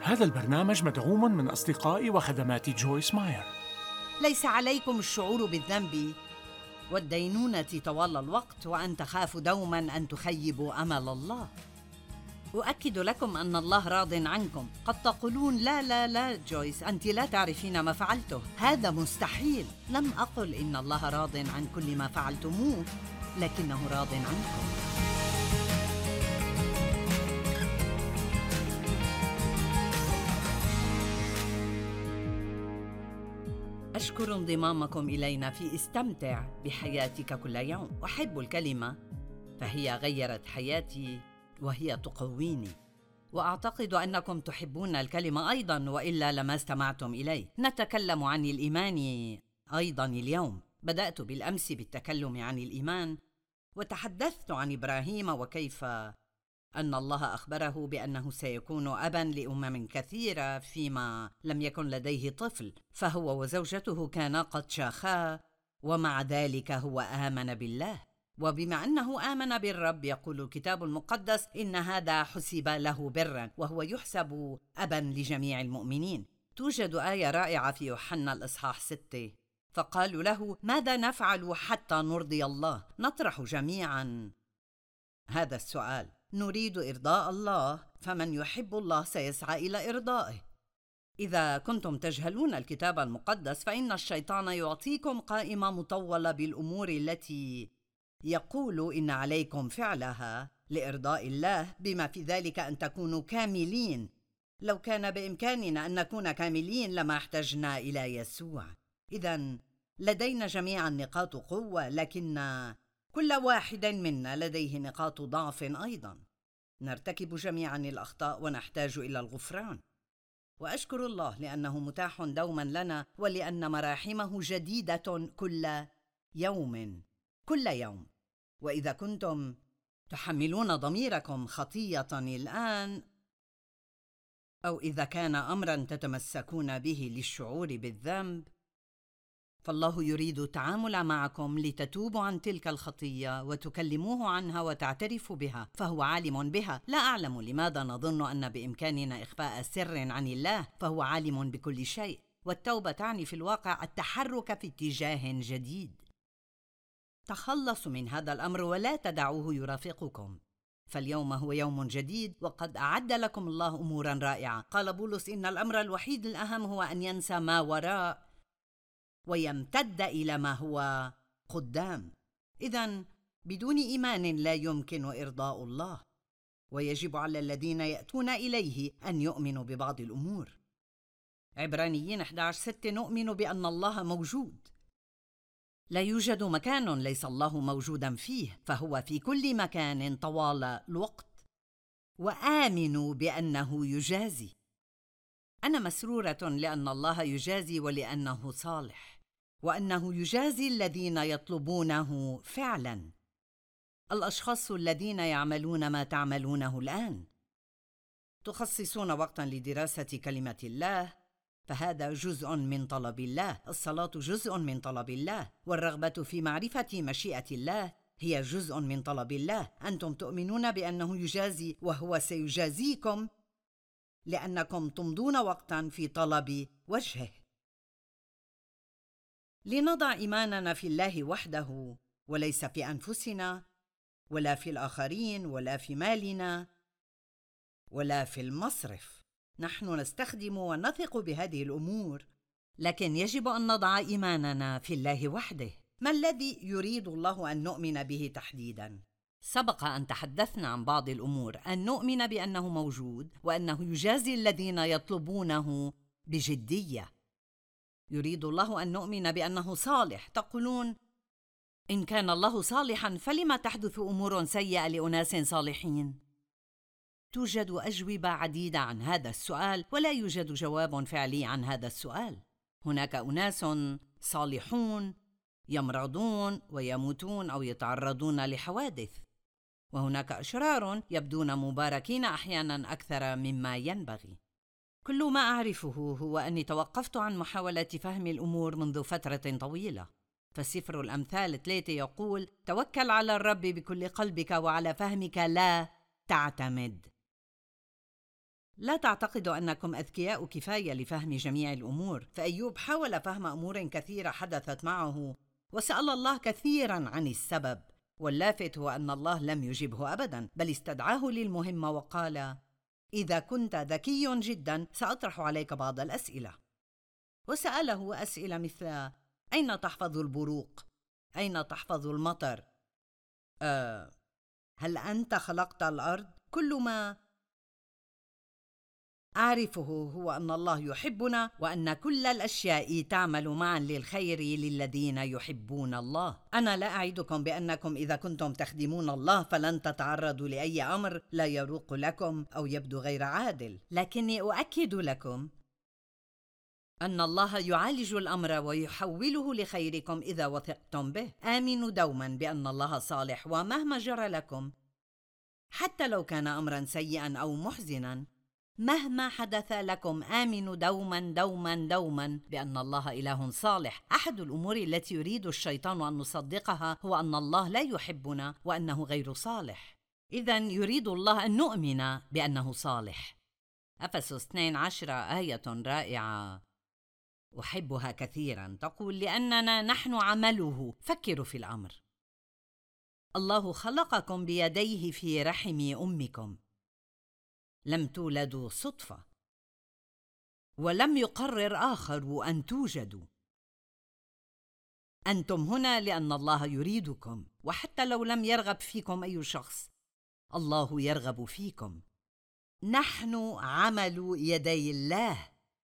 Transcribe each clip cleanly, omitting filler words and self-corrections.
هذا البرنامج مدعوم من أصدقاء وخدمات جويس ماير. ليس عليكم الشعور بالذنب والدينونة طوال الوقت وأن تخافوا دوماً أن تخيبوا أمل الله. أؤكد لكم أن الله راضٍ عنكم. قد تقولون لا لا لا جويس، أنت لا تعرفين ما فعلته، هذا مستحيل. لم أقل إن الله راضٍ عن كل ما فعلتموه، لكنه راضٍ عنكم. أشكر انضمامكم إلينا في استمتع بحياتك كل يوم. أحب الكلمة فهي غيرت حياتي وهي تقويني، وأعتقد أنكم تحبون الكلمة أيضاً، وإلا لما استمعتم إليه. نتكلم عن الإيمان أيضاً اليوم. بدأت بالأمس بالتكلم عن الإيمان، وتحدثت عن إبراهيم وكيف أن الله أخبره بأنه سيكون أباً لأمم كثيرة فيما لم يكن لديه طفل، فهو وزوجته كانا قد شاخا، ومع ذلك هو آمن بالله. وبما أنه آمن بالرب، يقول الكتاب المقدس إن هذا حسب له برا، وهو يحسب أبا لجميع المؤمنين. توجد آية رائعة في يوحنا الإصحاح 6، فقالوا له: ماذا نفعل حتى نرضي الله؟ نطرح جميعا هذا السؤال. نريد إرضاء الله، فمن يحب الله سيسعى إلى إرضائه. إذا كنتم تجهلون الكتاب المقدس، فإن الشيطان يعطيكم قائمة مطولة بالأمور التي يقول إن عليكم فعلها لإرضاء الله، بما في ذلك أن تكونوا كاملين. لو كان بإمكاننا أن نكون كاملين لما احتجنا إلى يسوع. إذن لدينا جميعا نقاط قوة، لكن كل واحد منا لديه نقاط ضعف أيضا. نرتكب جميعا الأخطاء ونحتاج إلى الغفران. وأشكر الله لأنه متاح دوما لنا، ولأن مراحمه جديدة كل يوم. وإذا كنتم تحملون ضميركم خطية الآن، أو إذا كان أمرا تتمسكون به للشعور بالذنب، فالله يريد التعامل معكم لتتوبوا عن تلك الخطية وتكلموه عنها وتعترفوا بها، فهو عالم بها. لا أعلم لماذا نظن أن بإمكاننا إخفاء سر عن الله، فهو عالم بكل شيء. والتوبة تعني في الواقع التحرك في اتجاه جديد. تخلصوا من هذا الأمر ولا تدعوه يرافقكم، فاليوم هو يوم جديد وقد أعد لكم الله أموراً رائعة. قال بولس إن الأمر الوحيد الأهم هو أن ينسى ما وراء ويمتد إلى ما هو قدام. إذن بدون إيمان لا يمكن إرضاء الله، ويجب على الذين يأتون إليه أن يؤمنوا ببعض الأمور. عبرانيين 11:6 نؤمن بأن الله موجود. لا يوجد مكان ليس الله موجودا فيه، فهو في كل مكان طوال الوقت. وآمنوا بأنه يجازي. أنا مسرورة لأن الله يجازي، ولأنه صالح، وأنه يجازي الذين يطلبونه فعلا. الأشخاص الذين يعملون ما تعملونه الآن. تخصصون وقتا لدراسة كلمة الله، فهذا جزء من طلب الله. الصلاة جزء من طلب الله، والرغبة في معرفة مشيئة الله هي جزء من طلب الله. أنتم تؤمنون بأنه يجازي، وهو سيجازيكم لأنكم تمضون وقتا في طلب وجهه. لنضع إيماننا في الله وحده، وليس في أنفسنا، ولا في الآخرين، ولا في مالنا، ولا في المصرف. نحن نستخدم ونثق بهذه الأمور، لكن يجب أن نضع إيماننا في الله وحده. ما الذي يريد الله أن نؤمن به تحديداً؟ سبق أن تحدثنا عن بعض الأمور. أن نؤمن بأنه موجود، وأنه يجازي الذين يطلبونه بجدية. يريد الله أن نؤمن بأنه صالح. تقولون: إن كان الله صالحاً فلما تحدث أمور سيئة لأناس صالحين؟ توجد أجوبة عديدة عن هذا السؤال، ولا يوجد جواب فعلي عن هذا السؤال. هناك أناس صالحون يمرضون ويموتون أو يتعرضون لحوادث، وهناك أشرار يبدون مباركين أحياناً أكثر مما ينبغي. كل ما أعرفه هو أني توقفت عن محاولة فهم الأمور منذ فترة طويلة. فسفر الأمثال 3 يقول: توكل على الرب بكل قلبك وعلى فهمك لا تعتمد. لا تعتقدوا أنكم أذكياء كفاية لفهم جميع الأمور، فأيوب حاول فهم أمور كثيرة حدثت معه وسأل الله كثيراً عن السبب، واللافت هو أن الله لم يجبه أبداً، بل استدعاه للمهمة وقال: إذا كنت ذكي جداً سأطرح عليك بعض الأسئلة. وسأله أسئلة مثل: أين تحفظ البروق؟ أين تحفظ المطر؟ هل أنت خلقت الأرض؟ كل ما أعرفه هو أن الله يحبنا وأن كل الأشياء تعمل معا للخير للذين يحبون الله. أنا لا أعدكم بأنكم إذا كنتم تخدمون الله فلن تتعرضوا لأي أمر لا يروق لكم أو يبدو غير عادل، لكني أؤكد لكم أن الله يعالج الأمر ويحوله لخيركم إذا وثقتم به. آمنوا دوما بأن الله صالح، ومهما جرى لكم حتى لو كان أمرا سيئا أو محزنا، مهما حدث لكم آمنوا دوما بأن الله إله صالح. أحد الأمور التي يريد الشيطان أن نصدقها هو أن الله لا يحبنا وأنه غير صالح. إذن يريد الله أن نؤمن بأنه صالح. أفسس 12 آية رائعة أحبها كثيرا، تقول: لأننا نحن عمله. فكروا في الأمر، الله خلقكم بيديه في رحم أمكم، لم تولدوا صدفة، ولم يقرر آخر أن توجدوا. أنتم هنا لأن الله يريدكم، وحتى لو لم يرغب فيكم أي شخص، الله يرغب فيكم. نحن عمل يدي الله،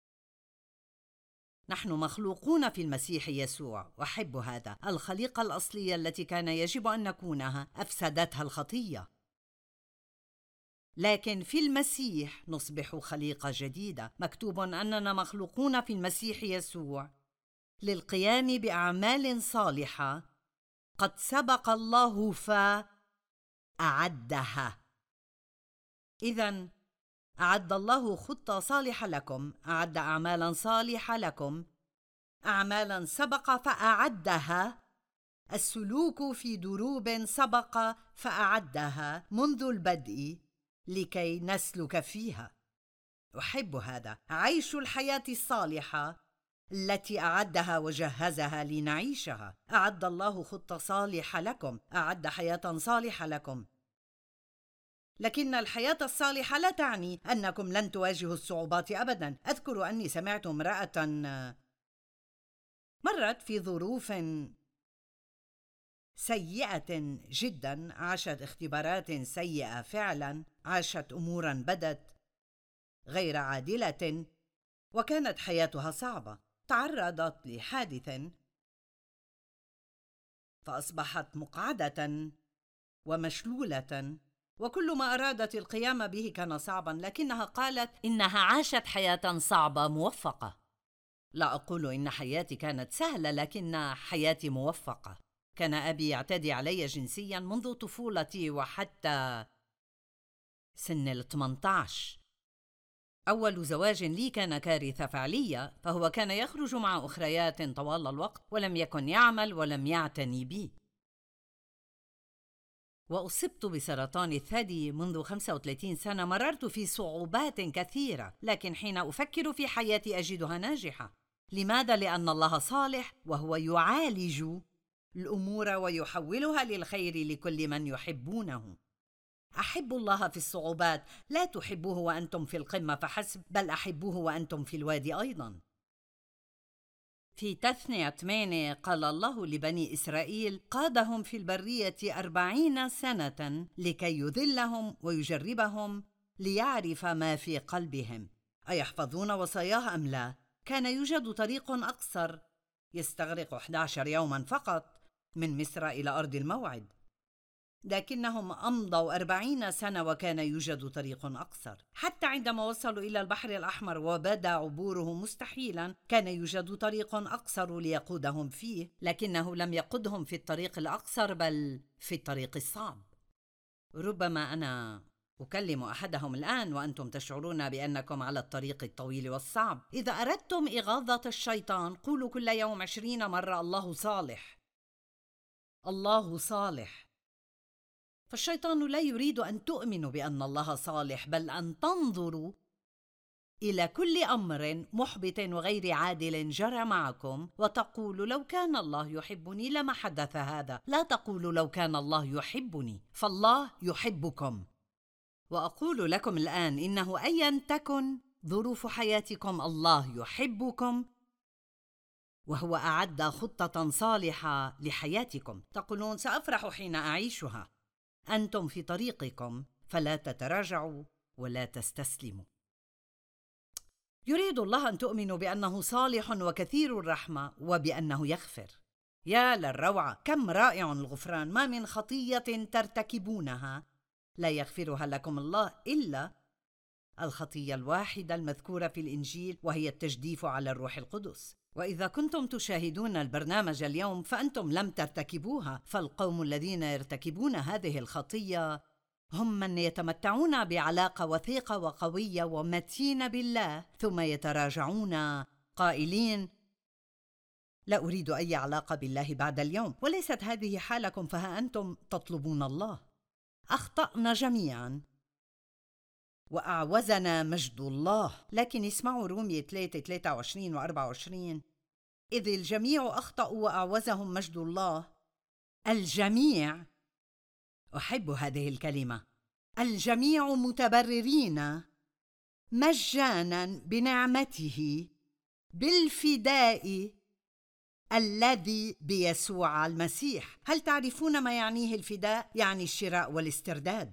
نحن مخلوقون في المسيح يسوع. وأحب هذا. الخليقة الأصلية التي كان يجب أن نكونها أفسدتها الخطية، لكن في المسيح نصبح خليقة جديدة. مكتوب أننا مخلوقون في المسيح يسوع للقيام بأعمال صالحة قد سبق الله فأعدها. إذن أعد الله خطة صالحة لكم، أعد أعمالا صالحة لكم، أعمالا سبق فأعدها. السلوك في دروب سبق فأعدها منذ البدء لكي نسلك فيها. أحب هذا. عيش الحياة الصالحة التي أعدها وجهزها لنعيشها. أعد الله خطة صالحة لكم، أعد حياة صالحة لكم. لكن الحياة الصالحة لا تعني أنكم لن تواجهوا الصعوبات أبداً. أذكر أني سمعت امرأة مرت في ظروف سيئة جداً، عاشت اختبارات سيئة فعلاً، عاشت أموراً بدت غير عادلة، وكانت حياتها صعبة. تعرضت لحادث فأصبحت مقعدة ومشلولة، وكل ما أرادت القيام به كان صعباً، لكنها قالت إنها عاشت حياة صعبة موفقة. لا أقول إن حياتي كانت سهلة، لكن حياتي موفقة. كان أبي يعتدي علي جنسياً منذ طفولتي وحتى سن 18. أول زواج لي كان كارثة فعلية، فهو كان يخرج مع أخريات طوال الوقت ولم يكن يعمل ولم يعتني بي. وأصبت بسرطان الثدي منذ 35 سنة. مررت في صعوبات كثيرة، لكن حين أفكر في حياتي أجدها ناجحة. لماذا؟ لأن الله صالح، وهو يعالج الأمور ويحولها للخير لكل من يحبونه. أحب الله في الصعوبات، لا تحبوه وأنتم في القمة فحسب، بل أحبوه وأنتم في الوادي أيضاً. في تثنية 8 قال الله لبني إسرائيل: قادهم في البرية 40 سنة لكي يذلهم ويجربهم ليعرف ما في قلبهم، أيحفظون وصاياه أم لا. كان يوجد طريق أقصر يستغرق 11 يوماً فقط من مصر إلى أرض الموعد، لكنهم أمضوا 40 سنة وكان يوجد طريق أقصر. حتى عندما وصلوا إلى البحر الأحمر وبدا عبوره مستحيلا، كان يوجد طريق أقصر ليقودهم فيه، لكنه لم يقودهم في الطريق الأقصر بل في الطريق الصعب. ربما أنا أكلم أحدهم الآن وأنتم تشعرون بأنكم على الطريق الطويل والصعب. إذا أردتم إغاظة الشيطان قولوا كل يوم 20 مرة: الله صالح، الله صالح. فالشيطان لا يريد أن تؤمنوا بأن الله صالح، بل أن تنظروا إلى كل أمر محبط وغير عادل جرى معكم، وتقول لو كان الله يحبني لما حدث هذا. لا تقولوا لو كان الله يحبني، فالله يحبكم. وأقول لكم الآن إنه أيا تكن ظروف حياتكم الله يحبكم، وهو أعد خطة صالحة لحياتكم. تقولون سأفرح حين أعيشها. أنتم في طريقكم، فلا تتراجعوا ولا تستسلموا. يريد الله أن تؤمنوا بأنه صالح وكثير الرحمة وبأنه يغفر. يا للروعة، كم رائع الغفران! ما من خطية ترتكبونها لا يغفرها لكم الله إلا الخطية الواحدة المذكورة في الإنجيل، وهي التجديف على الروح القدس. وإذا كنتم تشاهدون البرنامج اليوم فأنتم لم ترتكبوها، فالقوم الذين يرتكبون هذه الخطية هم من يتمتعون بعلاقة وثيقة وقوية ومتينة بالله، ثم يتراجعون قائلين لا أريد أي علاقة بالله بعد اليوم. وليست هذه حالكم، فها أنتم تطلبون الله. أخطأنا جميعاً وأعوزنا مجد الله. لكن اسمعوا رومية 3:23 و24: إذ الجميع أخطأوا وأعوزهم مجد الله. الجميع، أحب هذه الكلمة، الجميع متبررين مجاناً بنعمته بالفداء الذي بيسوع المسيح. هل تعرفون ما يعنيه الفداء؟ يعني الشراء والاسترداد.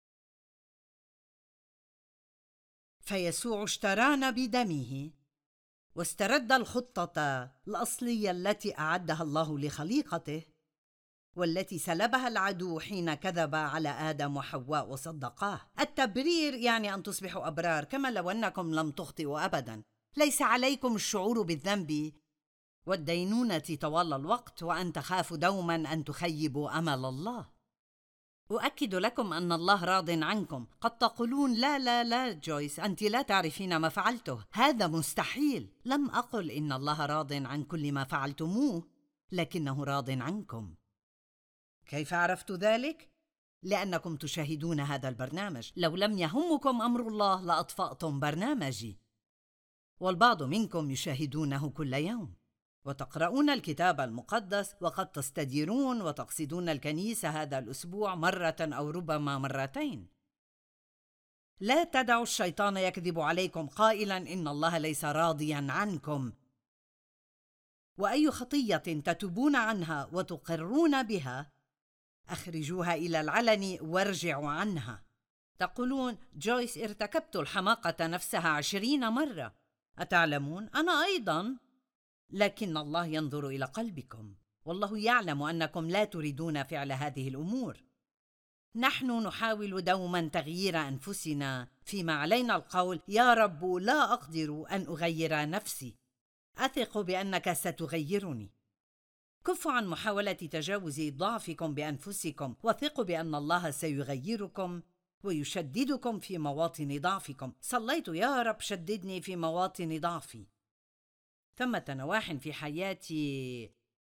فيسوع اشترانا بدمه واسترد الخطة الأصلية التي أعدها الله لخليقته، والتي سلبها العدو حين كذب على آدم وحواء وصدقاه. التبرير يعني أن تصبحوا أبرار، كما لو أنكم لم تخطئوا أبداً. ليس عليكم الشعور بالذنب والدينونة طوال الوقت، وأن تخافوا دوماً أن تخيبوا أمل الله. أؤكد لكم أن الله راضٍ عنكم. قد تقولون لا لا لا جويس، أنت لا تعرفين ما فعلته، هذا مستحيل. لم أقل إن الله راضٍ عن كل ما فعلتموه، لكنه راضٍ عنكم. كيف عرفت ذلك؟ لأنكم تشاهدون هذا البرنامج. لو لم يهمكم أمر الله لأطفأتم برنامجي. والبعض منكم يشاهدونه كل يوم وتقرؤون الكتاب المقدس، وقد تستديرون وتقصدون الكنيسة هذا الأسبوع مرة أو ربما مرتين. لا تدعوا الشيطان يكذب عليكم قائلاً إن الله ليس راضياً عنكم. وأي خطية تتوبون عنها وتقرون بها أخرجوها إلى العلن وارجعوا عنها. تقولون جويس ارتكبت الحماقة نفسها 20 مرة. أتعلمون أنا أيضاً، لكن الله ينظر إلى قلبكم، والله يعلم أنكم لا تريدون فعل هذه الأمور. نحن نحاول دوما تغيير أنفسنا، فيما علينا القول يا رب لا أقدر أن أغير نفسي، أثق بأنك ستغيرني. كفوا عن محاولة تجاوز ضعفكم بأنفسكم، وثقوا بأن الله سيغيركم ويشددكم في مواطن ضعفكم. صليت يا رب شددني في مواطن ضعفي. ثمة نواح في حياتي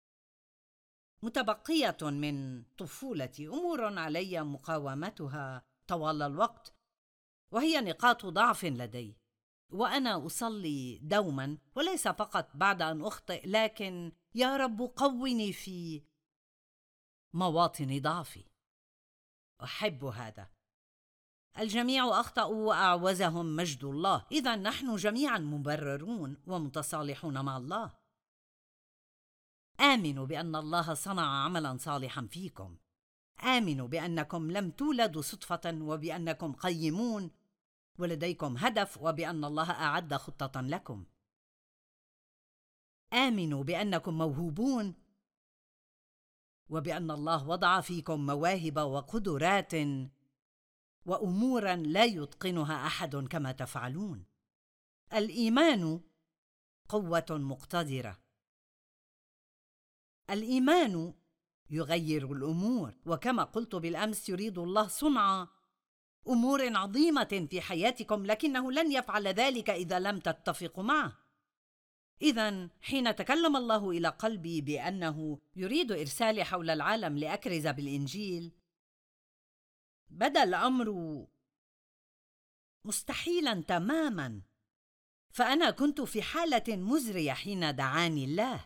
متبقية من طفولتي، أمور علي مقاومتها طوال الوقت، وهي نقاط ضعف لدي. وأنا أصلي دوما، وليس فقط بعد أن أخطئ، لكن يا رب قوني في مواطن ضعفي. أحب هذا. الجميع أخطأوا وأعوزهم مجد الله. إذا نحن جميعا مبررون ومتصالحون مع الله. آمنوا بأن الله صنع عملا صالحا فيكم. آمنوا بأنكم لم تولدوا صدفة، وبأنكم قيمون ولديكم هدف، وبأن الله أعد خطة لكم. آمنوا بأنكم موهوبون، وبأن الله وضع فيكم مواهب وقدرات وأموراً لا يتقنها أحد كما تفعلون. الإيمان قوة مقتدرة. الإيمان يغير الأمور، وكما قلت بالأمس يريد الله صنع أمور عظيمة في حياتكم، لكنه لن يفعل ذلك إذا لم تتفقوا معه. إذن حين تكلم الله إلى قلبي بأنه يريد إرسالي حول العالم لأكرز بالإنجيل، بدا الأمر مستحيلاً تماماً. فأنا كنت في حالة مزرية حين دعاني الله،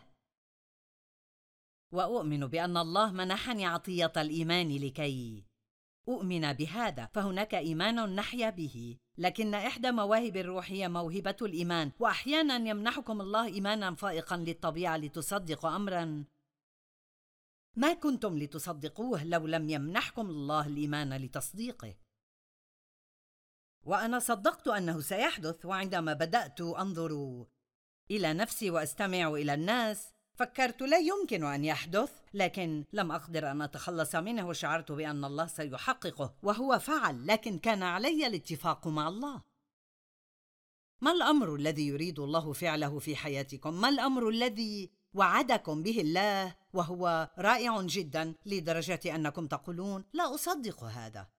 وأؤمن بأن الله منحني عطية الإيمان لكي أؤمن بهذا، فهناك إيمان نحيا به، لكن إحدى مواهب الروح هي موهبة الإيمان، وأحياناً يمنحكم الله إيماناً فائقاً للطبيعة لتصدقوا أمراً ما كنتم لتصدقوه لو لم يمنحكم الله الإيمان لتصديقه. وأنا صدقت أنه سيحدث، وعندما بدأت أنظر إلى نفسي وأستمع إلى الناس فكرت لا يمكن أن يحدث، لكن لم أقدر أن أتخلص منه، وشعرت بأن الله سيحققه، وهو فعل، لكن كان علي الاتفاق مع الله. ما الأمر الذي يريد الله فعله في حياتكم؟ ما الأمر الذي وعدكم به الله وهو رائع جدا لدرجة أنكم تقولون لا أصدق هذا؟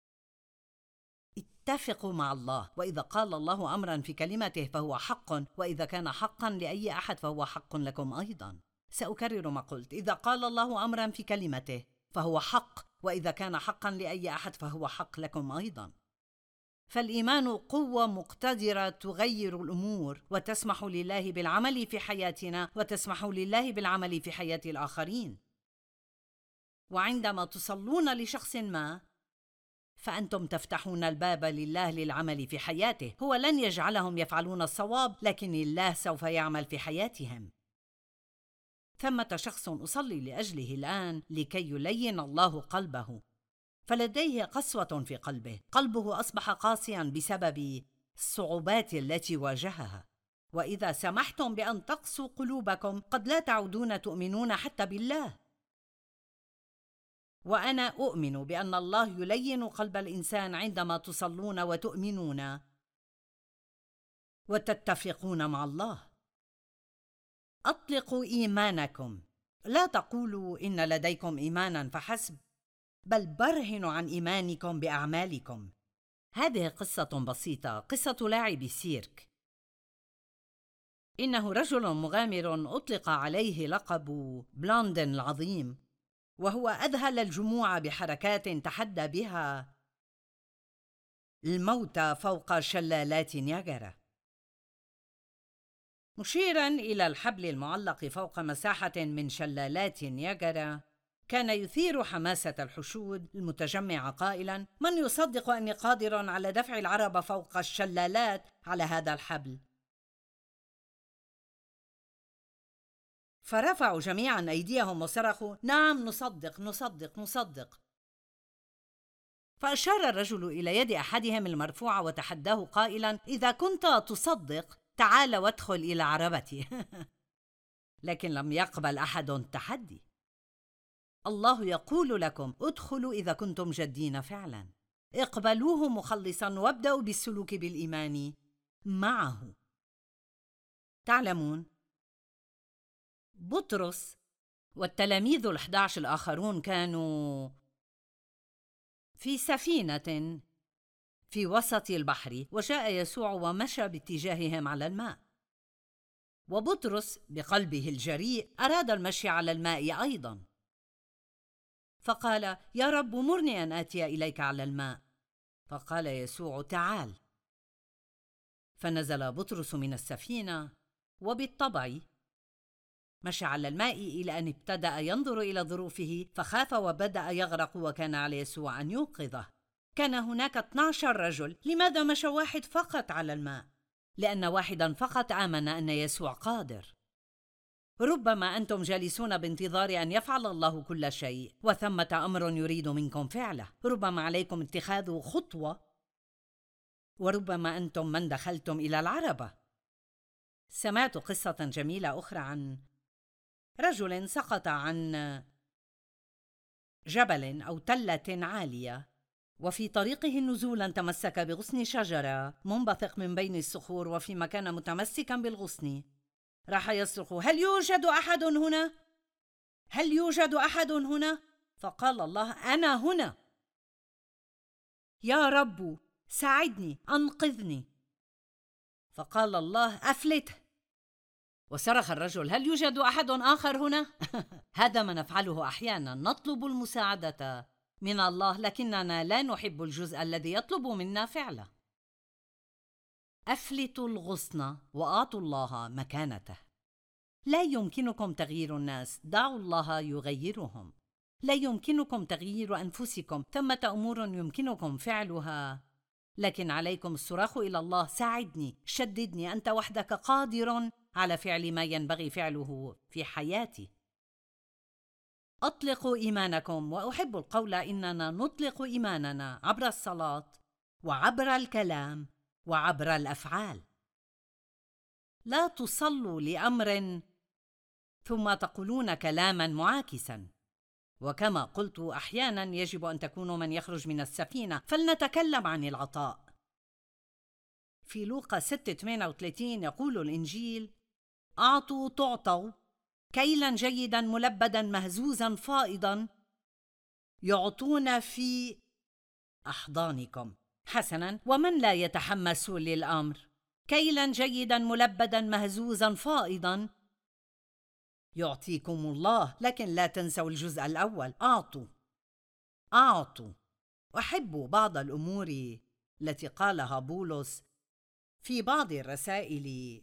اتفقوا مع الله، وإذا قال الله أمرا في كلمته فهو حق، وإذا كان حقا لأي أحد فهو حق لكم أيضا. سأكرر ما قلت: إذا قال الله أمرا في كلمته فهو حق، وإذا كان حقا لأي أحد فهو حق لكم أيضا. فالإيمان قوة مقتدرة تغير الأمور وتسمح لله بالعمل في حياتنا، وتسمح لله بالعمل في حياة الآخرين. وعندما تصلون لشخص ما فأنتم تفتحون الباب لله للعمل في حياته. هو لن يجعلهم يفعلون الصواب، لكن الله سوف يعمل في حياتهم. ثمة شخص أصلي لأجله الآن لكي يلين الله قلبه، فلديه قسوة في قلبه. قلبه أصبح قاسياً بسبب الصعوبات التي واجهها، وإذا سمحتم بأن تقسوا قلوبكم قد لا تعودون تؤمنون حتى بالله. وأنا أؤمن بأن الله يلين قلب الإنسان عندما تصلون وتؤمنون وتتفقون مع الله. أطلقوا إيمانكم، لا تقولوا إن لديكم إيمانا فحسب، بل برهنوا عن إيمانكم بأعمالكم. هذه قصة بسيطة، قصة لاعب السيرك. إنه رجل مغامر أطلق عليه لقب بلوندن العظيم، وهو أذهل الجموع بحركات تحدى بها الموت فوق شلالات نياجرا، مشيراً إلى الحبل المعلق فوق مساحة من شلالات نياجرا. كان يثير حماسة الحشود المتجمعة قائلاً: من يصدق أني قادر على دفع العربة فوق الشلالات على هذا الحبل؟ فرفعوا جميعاً أيديهم وصرخوا: نعم، نصدق نصدق نصدق. فأشار الرجل إلى يد أحدهم المرفوعة وتحداه قائلاً: إذا كنت تصدق تعال وادخل إلى عربتي. لكن لم يقبل أحد التحدي. الله يقول لكم: ادخلوا إذا كنتم جادين فعلاً، اقبلوه مخلصاً وابدأوا بالسلوك بالإيمان معه. تعلمون، بطرس والتلاميذ 11 الآخرون كانوا في سفينة في وسط البحر، وجاء يسوع ومشى باتجاههم على الماء، وبطرس بقلبه الجريء أراد المشي على الماء أيضاً، فقال: يا رب، مرني أن آتي إليك على الماء. فقال يسوع: تعال. فنزل بطرس من السفينة، وبالطبع مشى على الماء إلى أن ابتدأ ينظر إلى ظروفه، فخاف وبدأ يغرق، وكان على يسوع أن ينقذه. كان هناك 12 رجل، لماذا مشى واحد فقط على الماء؟ لأن واحدا فقط آمن أن يسوع قادر. ربما أنتم جالسون بانتظار أن يفعل الله كل شيء، وثمة أمر يريد منكم فعله. ربما عليكم اتخاذ خطوة، وربما أنتم من دخلتم إلى العربة. سمعت قصة جميلة أخرى عن رجل سقط عن جبل أو تلة عالية، وفي طريقه نزولا تمسك بغصن شجرة منبثق من بين الصخور، وفيما كان متمسكا بالغصن راح يصرخ: هل يوجد أحد هنا؟ هل يوجد أحد هنا؟ فقال الله: أنا هنا. يا رب، ساعدني، أنقذني. فقال الله: أفلته. وصرخ الرجل: هل يوجد أحد آخر هنا؟ هذا ما نفعله أحيانا، نطلب المساعدة من الله، لكننا لا نحب الجزء الذي يطلب منا فعله. أفلتوا الغصن وأعطوا الله مكانته. لا يمكنكم تغيير الناس، دعوا الله يغيرهم. لا يمكنكم تغيير أنفسكم، ثمة أمور يمكنكم فعلها، لكن عليكم الصراخ إلى الله: ساعدني، شددني، أنت وحدك قادر على فعل ما ينبغي فعله في حياتي. أطلقوا إيمانكم، وأحب القول إننا نطلق إيماننا عبر الصلاة وعبر الكلام وعبر الأفعال. لا تصلوا لأمر ثم تقولون كلاما معاكسا. وكما قلت أحيانا يجب أن تكونوا من يخرج من السفينة. فلنتكلم عن العطاء. في لوقا 6:38 يقول الإنجيل: أعطوا تعطوا، كيلا جيدا ملبدا مهزوزا فائضا يعطون في أحضانكم. حسنا، ومن لا يتحمس للأمر؟ كيلا جيدا ملبدا مهزوزا فائضا يعطيكم الله. لكن لا تنسوا الجزء الأول: أعطوا أعطوا. أحب بعض الأمور التي قالها بولس في بعض الرسائل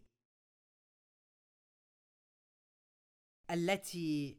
التي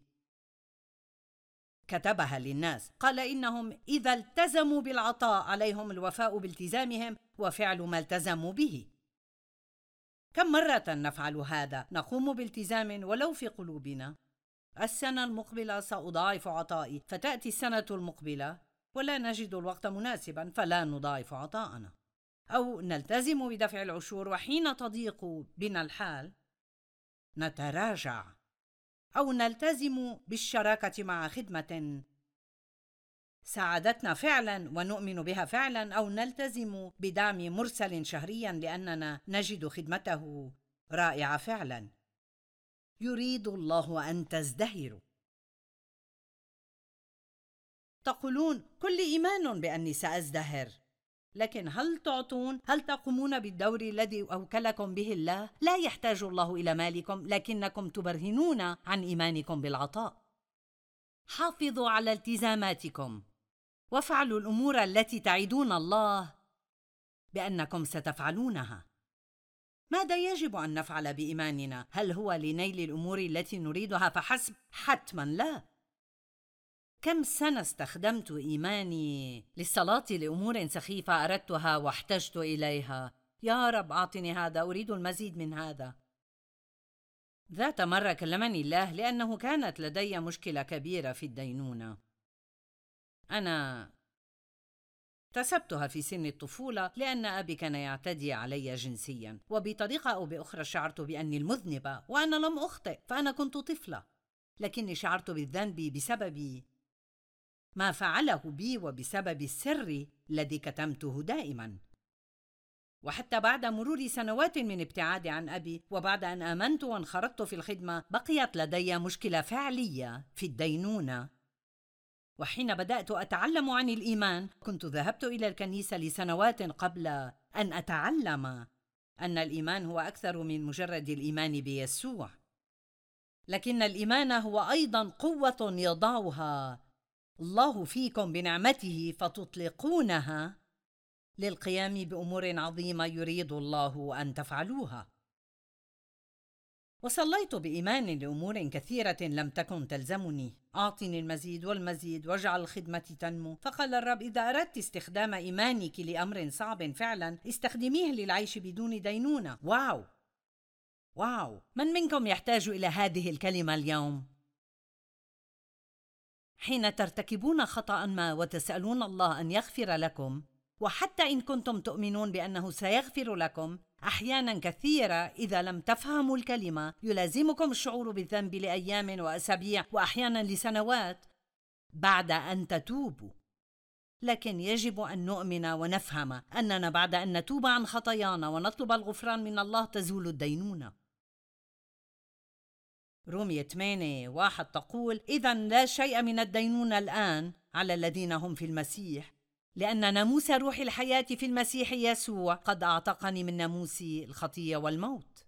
كتبها للناس. قال: إنهم إذا التزموا بالعطاء عليهم الوفاء بالتزامهم وفعل ما التزموا به. كم مرة نفعل هذا؟ نقوم بالتزام ولو في قلوبنا: السنة المقبلة سأضاعف عطائي، فتأتي السنة المقبلة ولا نجد الوقت مناسبا فلا نضاعف عطاءنا. أو نلتزم بدفع العشور، وحين تضيق بنا الحال نتراجع. أو نلتزم بالشراكة مع خدمة ساعدتنا فعلا ونؤمن بها فعلا، أو نلتزم بدعم مرسل شهريا لأننا نجد خدمته رائعة فعلا. يريد الله أن تزدهروا. تقولون: كل إيمان بأني سأزدهر، لكن هل تعطون؟ هل تقومون بالدور الذي أوكلكم به الله؟ لا يحتاج الله إلى مالكم، لكنكم تبرهنون عن إيمانكم بالعطاء. حافظوا على التزاماتكم وافعلوا الأمور التي تعدون الله بأنكم ستفعلونها. ماذا يجب أن نفعل بإيماننا؟ هل هو لنيل الأمور التي نريدها فحسب؟ حتماً لا. كم سنة استخدمت إيماني للصلاة لأمور سخيفة أردتها واحتجت إليها: يا رب أعطني هذا، أريد المزيد من هذا. ذات مرة كلمني الله لأنه كانت لدي مشكلة كبيرة في الدينونة. أنا اكتسبتها في سن الطفولة لأن أبي كان يعتدي علي جنسياً، وبطريقة أو بأخرى شعرت بأني المذنبة، وأنا لم أخطئ فأنا كنت طفلة، لكني شعرت بالذنب بسبب ما فعله بي وبسبب السر الذي كتمته دائماً. وحتى بعد مرور سنوات من ابتعادي عن أبي، وبعد أن آمنت وانخرطت في الخدمة، بقيت لدي مشكلة فعلية في الدينونة. وحين بدأت أتعلم عن الإيمان، كنت ذهبت إلى الكنيسة لسنوات قبل أن أتعلم أن الإيمان هو أكثر من مجرد الإيمان بيسوع، لكن الإيمان هو أيضاً قوة يضعها الله فيكم بنعمته فتطلقونها للقيام بأمور عظيمة يريد الله أن تفعلوها. وصليت بإيمان لأمور كثيرة لم تكن تلزمني: أعطني المزيد والمزيد واجعل الخدمة تنمو. فقال الرب: إذا أردت استخدام إيمانك لأمر صعب فعلا، استخدميه للعيش بدون دينونة. واو، من منكم يحتاج إلى هذه الكلمة اليوم؟ حين ترتكبون خطأ ما وتسألون الله أن يغفر لكم، وحتى إن كنتم تؤمنون بأنه سيغفر لكم، أحياناً كثيرة إذا لم تفهموا الكلمة يلازمكم الشعور بالذنب لأيام وأسابيع وأحياناً لسنوات بعد أن تتوبوا. لكن يجب أن نؤمن ونفهم أننا بعد أن نتوب عن خطايانا ونطلب الغفران من الله تزول الدينونة. رومية 8:1 تقول: إذن لا شيء من الدينونة الآن على الذين هم في المسيح، لأن ناموس روح الحياة في المسيح يسوع قد أعتقني من ناموس الخطية والموت.